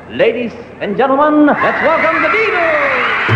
Ladies and gentlemen, let's welcome the Beatles!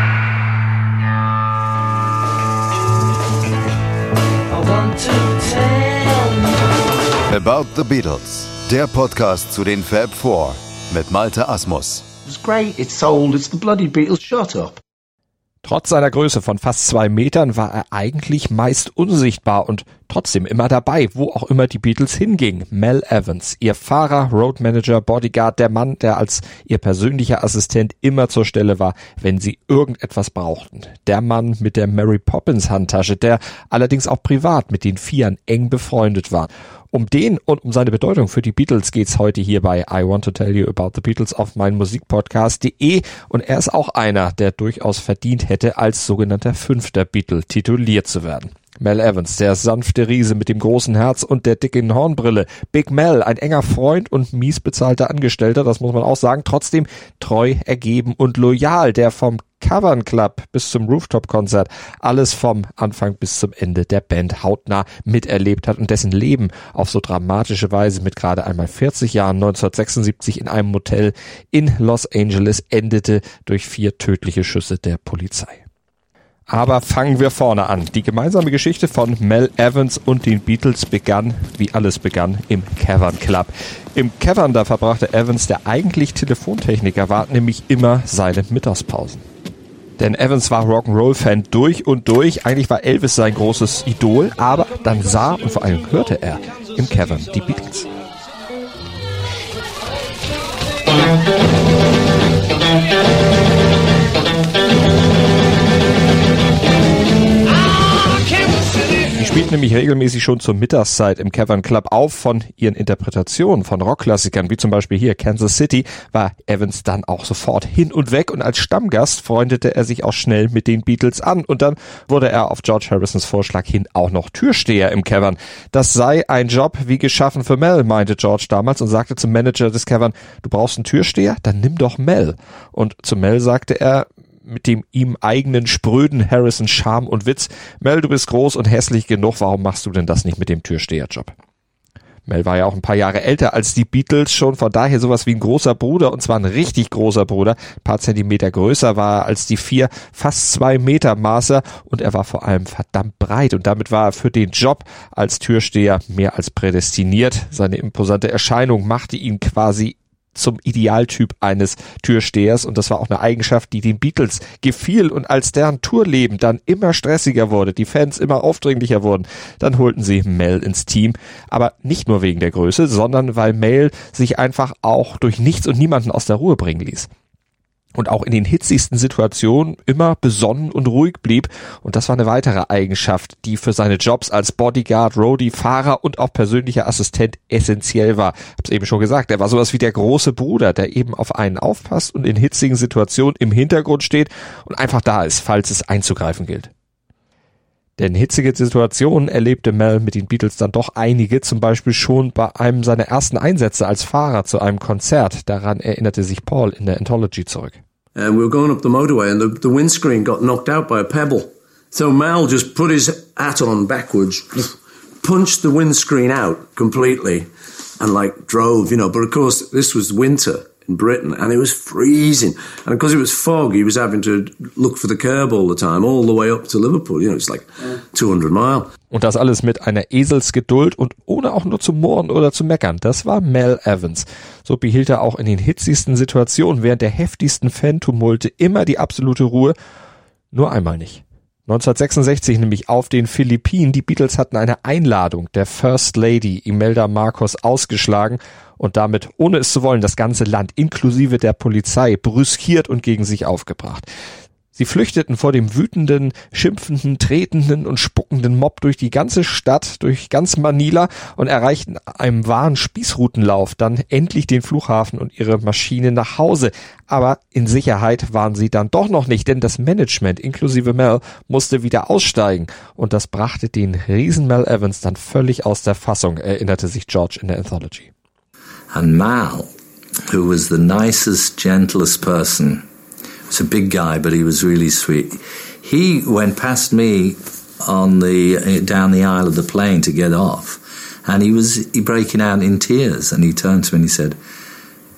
I want to tell you About the Beatles, der Podcast zu den Fab Four mit Malte Asmus. It's great, it's sold, it's the bloody Beatles, shut up. Trotz seiner Größe von fast 2 Metern war er eigentlich meist unsichtbar und trotzdem immer dabei, wo auch immer die Beatles hingingen. Mel Evans, ihr Fahrer, Roadmanager, Bodyguard, der Mann, der als ihr persönlicher Assistent immer zur Stelle war, wenn sie irgendetwas brauchten. Der Mann mit der Mary Poppins Handtasche, der allerdings auch privat mit den Vieren eng befreundet war. Um den und um seine Bedeutung für die Beatles geht's heute hier bei I Want to Tell You About the Beatles auf meinmusikpodcast.de und er ist auch einer, der durchaus verdient hätte, als sogenannter 5. Beatle tituliert zu werden. Mel Evans, der sanfte Riese mit dem großen Herz und der dicken Hornbrille. Big Mel, ein enger Freund und mies bezahlter Angestellter, das muss man auch sagen, trotzdem treu, ergeben und loyal, der vom Cavern Club bis zum Rooftop-Konzert alles vom Anfang bis zum Ende der Band hautnah miterlebt hat und dessen Leben auf so dramatische Weise mit gerade einmal 40 Jahren 1976 in einem Motel in Los Angeles endete durch 4 tödliche Schüsse der Polizei. Aber fangen wir vorne an. Die gemeinsame Geschichte von Mel Evans und den Beatles begann, wie alles begann, im Cavern Club. Im Cavern, da verbrachte Evans, der eigentlich Telefontechniker war, nämlich immer seine Mittagspausen. Denn Evans war Rock'n'Roll-Fan durch und durch. Eigentlich war Elvis sein großes Idol, aber dann sah und vor allem hörte er im Cavern die Beatles. Die spielt nämlich regelmäßig schon zur Mittagszeit im Cavern Club auf. Von ihren Interpretationen von Rockklassikern, wie zum Beispiel hier Kansas City, war Evans dann auch sofort hin und weg und als Stammgast freundete er sich auch schnell mit den Beatles an und dann wurde er auf George Harrisons Vorschlag hin auch noch Türsteher im Cavern. Das sei ein Job wie geschaffen für Mel, meinte George damals und sagte zum Manager des Cavern, du brauchst einen Türsteher? Dann nimm doch Mel. Und zu Mel sagte er, mit dem ihm eigenen spröden Harrison Charme und Witz, Mel, du bist groß und hässlich genug, warum machst du denn das nicht mit dem Türsteherjob? Mel war ja auch ein paar Jahre älter als die Beatles schon, von daher sowas wie ein großer Bruder, und zwar ein richtig großer Bruder, ein paar Zentimeter größer war er als die 4, fast 2 Meter maß er und er war vor allem verdammt breit und damit war er für den Job als Türsteher mehr als prädestiniert. Seine imposante Erscheinung machte ihn quasi zum Idealtyp eines Türstehers und das war auch eine Eigenschaft, die den Beatles gefiel und als deren Tourleben dann immer stressiger wurde, die Fans immer aufdringlicher wurden, dann holten sie Mel ins Team, aber nicht nur wegen der Größe, sondern weil Mel sich einfach auch durch nichts und niemanden aus der Ruhe bringen ließ. Und auch in den hitzigsten Situationen immer besonnen und ruhig blieb. Und das war eine weitere Eigenschaft, die für seine Jobs als Bodyguard, Roadie, Fahrer und auch persönlicher Assistent essentiell war. Hab's eben schon gesagt, er war sowas wie der große Bruder, der eben auf einen aufpasst und in hitzigen Situationen im Hintergrund steht und einfach da ist, falls es einzugreifen gilt. Denn hitzige Situationen erlebte Mel mit den Beatles dann doch einige, zum Beispiel schon bei einem seiner ersten Einsätze als Fahrer zu einem Konzert. Daran erinnerte sich Paul in der Anthology zurück. We were going up the motorway and the windscreen got knocked out by a pebble. So Mel just put his hat on backwards, punched the windscreen out completely and drove, but of course this was winter in Britain and it was freezing. And because it was fog, he was having to look for the curb all the time, all the way up to Liverpool. It's 200 miles. Und das alles mit einer Eselsgeduld und ohne auch nur zu murren oder zu meckern. Das war Mel Evans. So behielt er auch in den hitzigsten Situationen während der heftigsten Fan-Tumulte immer die absolute Ruhe. Nur einmal nicht. 1966 nämlich auf den Philippinen. Die Beatles hatten eine Einladung der First Lady Imelda Marcos ausgeschlagen und damit, ohne es zu wollen, das ganze Land inklusive der Polizei brüskiert und gegen sich aufgebracht. Sie flüchteten vor dem wütenden, schimpfenden, tretenden und spuckenden Mob durch die ganze Stadt, durch ganz Manila und erreichten einem wahren Spießrutenlauf dann endlich den Flughafen und ihre Maschine nach Hause. Aber in Sicherheit waren sie dann doch noch nicht, denn das Management inklusive Mel musste wieder aussteigen und das brachte den Riesen Mel Evans dann völlig aus der Fassung, erinnerte sich George in der Anthology. And Mal, who was the nicest, gentlest person, was a big guy, but he was really sweet. He went past me on down the aisle of the plane to get off, and he breaking out in tears. And he turned to me and he said,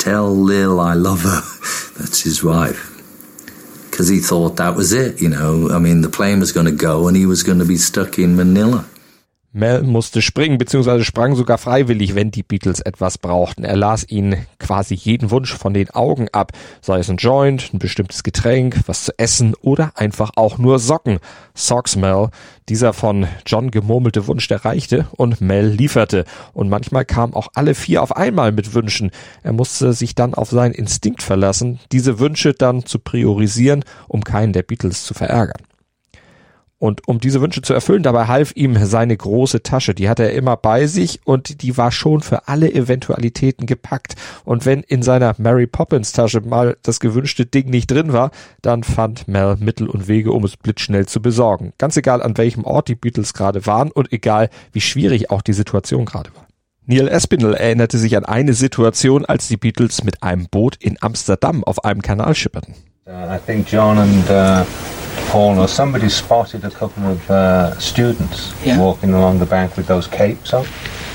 tell Lil I love her. That's his wife. Because he thought that was it, you know. I mean, the plane was going to go and he was going to be stuck in Manila. Mel musste springen, beziehungsweise sprang sogar freiwillig, wenn die Beatles etwas brauchten. Er las ihnen quasi jeden Wunsch von den Augen ab, sei es ein Joint, ein bestimmtes Getränk, was zu essen oder einfach auch nur Socken. Socks Mel, dieser von John gemurmelte Wunsch, der reichte und Mel lieferte. Und manchmal kamen auch alle 4 auf einmal mit Wünschen. Er musste sich dann auf seinen Instinkt verlassen, diese Wünsche dann zu priorisieren, um keinen der Beatles zu verärgern. Und um diese Wünsche zu erfüllen, dabei half ihm seine große Tasche. Die hatte er immer bei sich und die war schon für alle Eventualitäten gepackt. Und wenn in seiner Mary Poppins Tasche mal das gewünschte Ding nicht drin war, dann fand Mel Mittel und Wege, um es blitzschnell zu besorgen. Ganz egal, an welchem Ort die Beatles gerade waren und egal, wie schwierig auch die Situation gerade war. Neil Aspinall erinnerte sich an eine Situation, als die Beatles mit einem Boot in Amsterdam auf einem Kanal schipperten. I think John and Paul or somebody spotted a couple of students walking along the bank with those capes on.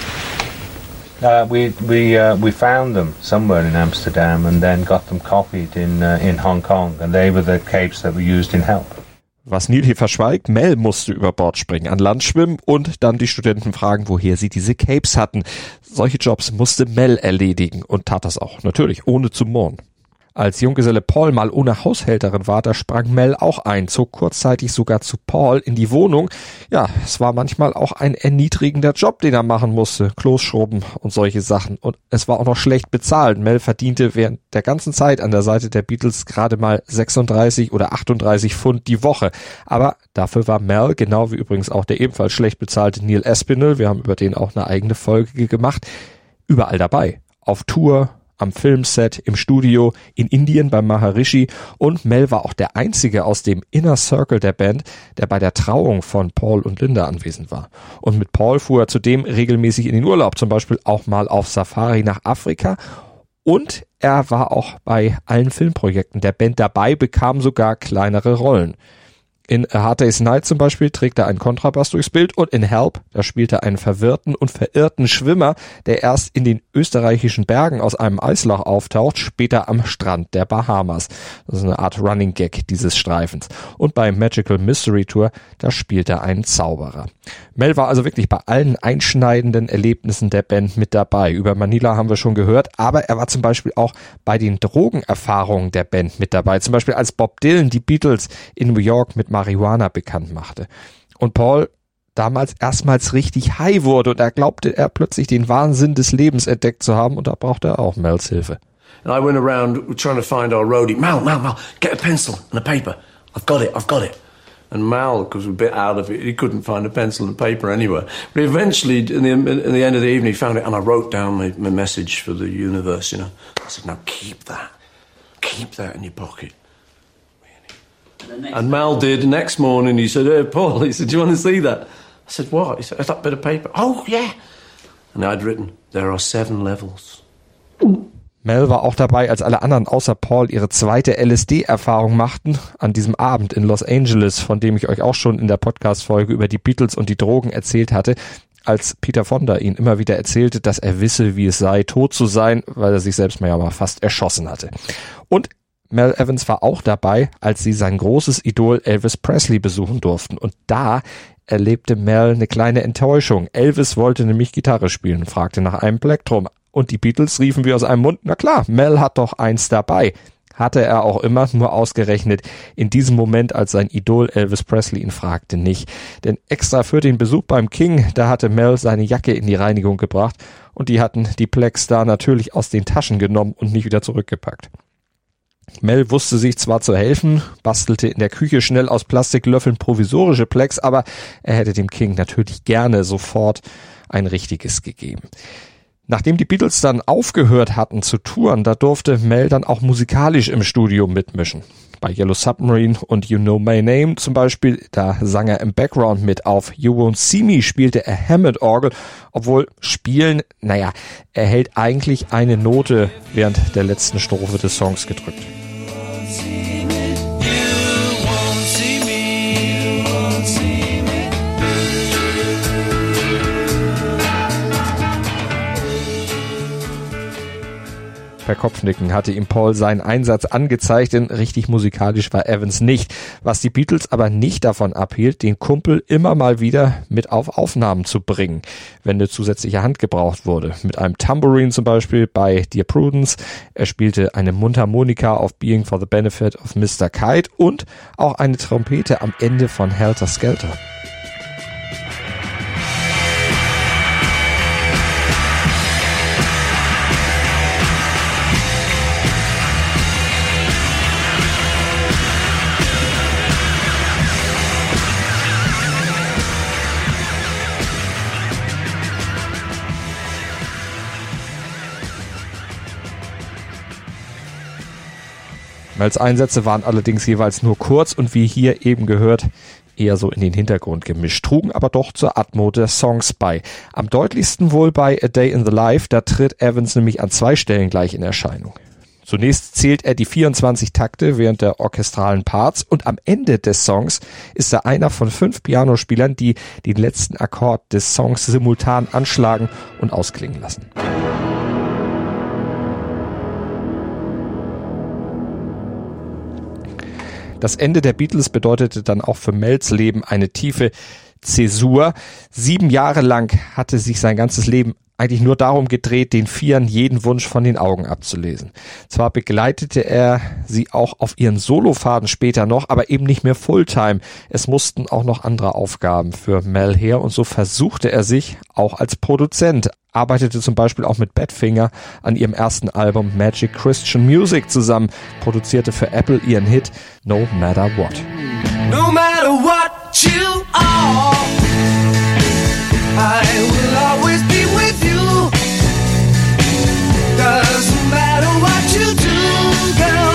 We found them somewhere in Amsterdam and then got them copied in Hong Kong, and they were the capes that were used in Help. Was Neil hier verschweigt, Mel musste über Bord springen, an Land schwimmen und dann die Studenten fragen, woher sie diese Capes hatten. Solche Jobs musste Mel erledigen und tat das auch, natürlich ohne zu murren. Als Junggeselle Paul mal ohne Haushälterin war, da sprang Mel auch ein, zog kurzzeitig sogar zu Paul in die Wohnung. Ja, es war manchmal auch ein erniedrigender Job, den er machen musste, Klos schrubben und solche Sachen. Und es war auch noch schlecht bezahlt. Mel verdiente während der ganzen Zeit an der Seite der Beatles gerade mal 36 oder 38 Pfund die Woche. Aber dafür war Mel, genau wie übrigens auch der ebenfalls schlecht bezahlte Neil Aspinall, wir haben über den auch eine eigene Folge gemacht, überall dabei. Auf Tour, am Filmset, im Studio, in Indien beim Maharishi, und Mel war auch der einzige aus dem Inner Circle der Band, der bei der Trauung von Paul und Linda anwesend war. Und mit Paul fuhr er zudem regelmäßig in den Urlaub, zum Beispiel auch mal auf Safari nach Afrika, und er war auch bei allen Filmprojekten der Band dabei, bekam sogar kleinere Rollen. In A Hard Day's Night zum Beispiel trägt er einen Kontrabass durchs Bild und in Help, da spielt er einen verwirrten und verirrten Schwimmer, der erst in den österreichischen Bergen aus einem Eisloch auftaucht, später am Strand der Bahamas. Das ist eine Art Running Gag dieses Streifens. Und bei Magical Mystery Tour, da spielt er einen Zauberer. Mel war also wirklich bei allen einschneidenden Erlebnissen der Band mit dabei. Über Manila haben wir schon gehört, aber er war zum Beispiel auch bei den Drogenerfahrungen der Band mit dabei. Zum Beispiel als Bob Dylan die Beatles in New York mit Marihuana bekannt machte. Und Paul damals erstmals richtig high wurde und glaubte er plötzlich den Wahnsinn des Lebens entdeckt zu haben, und da brauchte er auch Mels Hilfe. And I went around trying to find our roadie. Mal, get a pencil and a paper. I've got it. And Mal, because we're a bit out of it, he couldn't find a pencil and paper anywhere. But eventually, in the end of the evening, he found it, and I wrote down my message for the universe, you know. I said, now keep that in your pocket. And Mal did. The next morning, he said, hey, Paul, he said, do you want to see that? I said, what? He said, that bit of paper. Oh, yeah. And I'd written, there are 7 levels. Mel war auch dabei, als alle anderen außer Paul ihre zweite LSD-Erfahrung machten, an diesem Abend in Los Angeles, von dem ich euch auch schon in der Podcast-Folge über die Beatles und die Drogen erzählt hatte, als Peter Fonda ihn immer wieder erzählte, dass er wisse, wie es sei, tot zu sein, weil er sich selbst mal fast erschossen hatte. Und Mel Evans war auch dabei, als sie sein großes Idol Elvis Presley besuchen durften. Und da erlebte Mel eine kleine Enttäuschung. Elvis wollte nämlich Gitarre spielen und fragte nach einem Plektrum. Und die Beatles riefen wie aus einem Mund, na klar, Mel hat doch eins dabei. Hatte er auch immer, nur ausgerechnet in diesem Moment, als sein Idol Elvis Presley ihn fragte, nicht. Denn extra für den Besuch beim King, da hatte Mel seine Jacke in die Reinigung gebracht und die hatten die Plex da natürlich aus den Taschen genommen und nicht wieder zurückgepackt. Mel wusste sich zwar zu helfen, bastelte in der Küche schnell aus Plastiklöffeln provisorische Plex, aber er hätte dem King natürlich gerne sofort ein richtiges gegeben. Nachdem die Beatles dann aufgehört hatten zu touren, da durfte Mel dann auch musikalisch im Studio mitmischen. Bei Yellow Submarine und You Know My Name zum Beispiel, da sang er im Background mit. Auf You Won't See Me spielte er Hammond-Orgel, obwohl spielen, er hält eigentlich eine Note während der letzten Strophe des Songs gedrückt. Bei Per Kopfnicken hatte ihm Paul seinen Einsatz angezeigt, denn richtig musikalisch war Evans nicht. Was die Beatles aber nicht davon abhielt, den Kumpel immer mal wieder mit auf Aufnahmen zu bringen, wenn eine zusätzliche Hand gebraucht wurde. Mit einem Tambourine zum Beispiel bei Dear Prudence. Er spielte eine Mundharmonika auf Being for the Benefit of Mr. Kite und auch eine Trompete am Ende von Helter Skelter. Mels Einsätze waren allerdings jeweils nur kurz und wie hier eben gehört, eher so in den Hintergrund gemischt, trugen aber doch zur Atmo der Songs bei. Am deutlichsten wohl bei A Day in the Life, da tritt Evans nämlich an 2 Stellen gleich in Erscheinung. Zunächst zählt er die 24 Takte während der orchestralen Parts und am Ende des Songs ist er einer von 5 Pianospielern, die den letzten Akkord des Songs simultan anschlagen und ausklingen lassen. Das Ende der Beatles bedeutete dann auch für Mels Leben eine tiefe Zäsur. 7 Jahre lang hatte sich sein ganzes Leben eigentlich nur darum gedreht, den Vieren jeden Wunsch von den Augen abzulesen. Zwar begleitete er sie auch auf ihren Solofahrten später noch, aber eben nicht mehr Fulltime. Es mussten auch noch andere Aufgaben für Mel her und so versuchte er sich auch als Produzent. Arbeitete zum Beispiel auch mit Badfinger an ihrem ersten Album Magic Christian Music zusammen, produzierte für Apple ihren Hit No Matter What. No matter what you are, I will always be with you. Doesn't matter what you do, girl,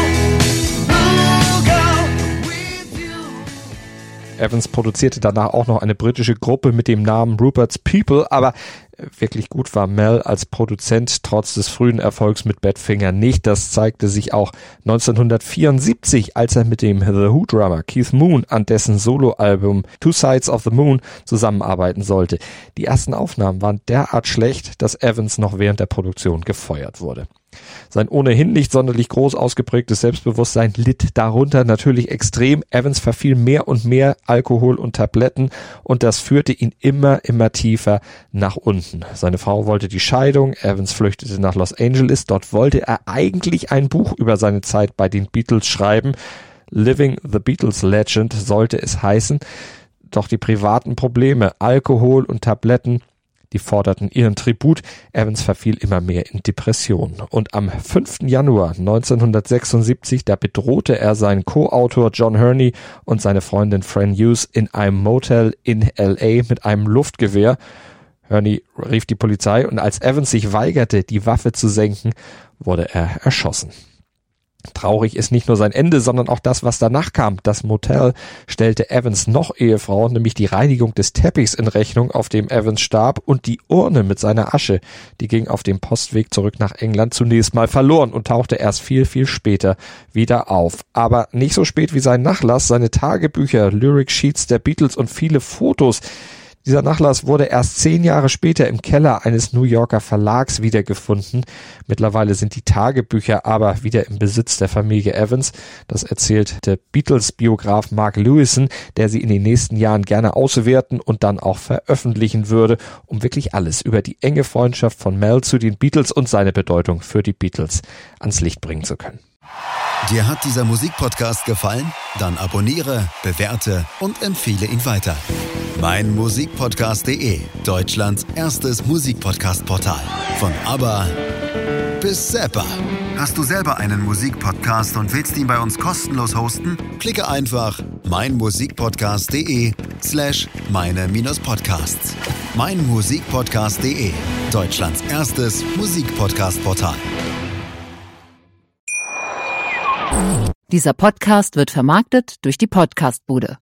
with you. Evans produzierte danach auch noch eine britische Gruppe mit dem Namen Rupert's People, aber wirklich gut war Mel als Produzent trotz des frühen Erfolgs mit Badfinger nicht. Das zeigte sich auch 1974, als er mit dem The Who-Drummer Keith Moon an dessen Soloalbum Two Sides of the Moon zusammenarbeiten sollte. Die ersten Aufnahmen waren derart schlecht, dass Evans noch während der Produktion gefeuert wurde. Sein ohnehin nicht sonderlich groß ausgeprägtes Selbstbewusstsein litt darunter natürlich extrem. Evans verfiel mehr und mehr Alkohol und Tabletten und das führte ihn immer tiefer nach unten. Seine Frau wollte die Scheidung, Evans flüchtete nach Los Angeles. Dort wollte er eigentlich ein Buch über seine Zeit bei den Beatles schreiben. Living the Beatles Legend sollte es heißen. Doch die privaten Probleme, Alkohol und Tabletten, die forderten ihren Tribut. Evans verfiel immer mehr in Depressionen. Und am 5. Januar 1976, da bedrohte er seinen Co-Autor John Hurney und seine Freundin Fran Hughes in einem Motel in L.A. mit einem Luftgewehr. Hurney rief die Polizei und als Evans sich weigerte, die Waffe zu senken, wurde er erschossen. Traurig ist nicht nur sein Ende, sondern auch das, was danach kam. Das Motel stellte Evans noch Ehefrau, nämlich die Reinigung des Teppichs in Rechnung, auf dem Evans starb, und die Urne mit seiner Asche, die ging auf dem Postweg zurück nach England zunächst mal verloren und tauchte erst viel später wieder auf. Aber nicht so spät wie sein Nachlass, seine Tagebücher, Lyric Sheets der Beatles und viele Fotos. Dieser Nachlass wurde erst 10 Jahre später im Keller eines New Yorker Verlags wiedergefunden. Mittlerweile sind die Tagebücher aber wieder im Besitz der Familie Evans. Das erzählt der Beatles-Biograf Mark Lewison, der sie in den nächsten Jahren gerne auswerten und dann auch veröffentlichen würde, um wirklich alles über die enge Freundschaft von Mel zu den Beatles und seine Bedeutung für die Beatles ans Licht bringen zu können. Dir hat dieser Musikpodcast gefallen? Dann abonniere, bewerte und empfehle ihn weiter. meinmusikpodcast.de, Deutschlands erstes Musikpodcast-Portal. Von ABBA bis Zappa. Hast du selber einen Musikpodcast und willst ihn bei uns kostenlos hosten? Klicke einfach meinmusikpodcast.de/meine-podcasts. meinmusikpodcast.de, Deutschlands erstes Musikpodcast-Portal. Dieser Podcast wird vermarktet durch die Podcastbude.